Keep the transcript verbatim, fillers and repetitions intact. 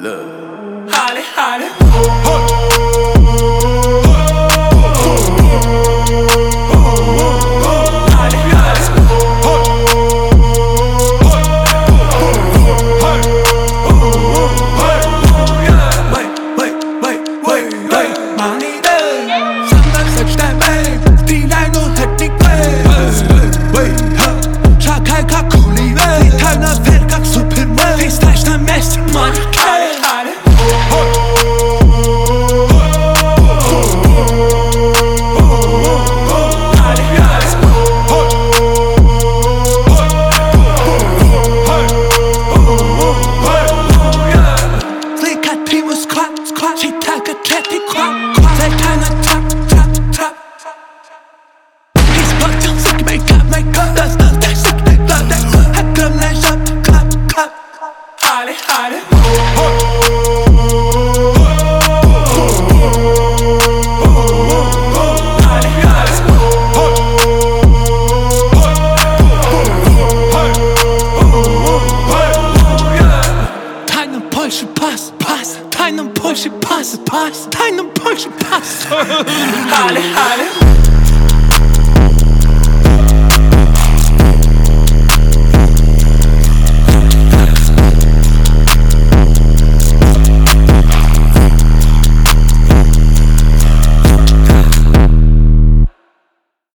Look, Holly, Holly. Pass, pass, time to push it, pass, pass, time to push it, pass. Holly, Holly.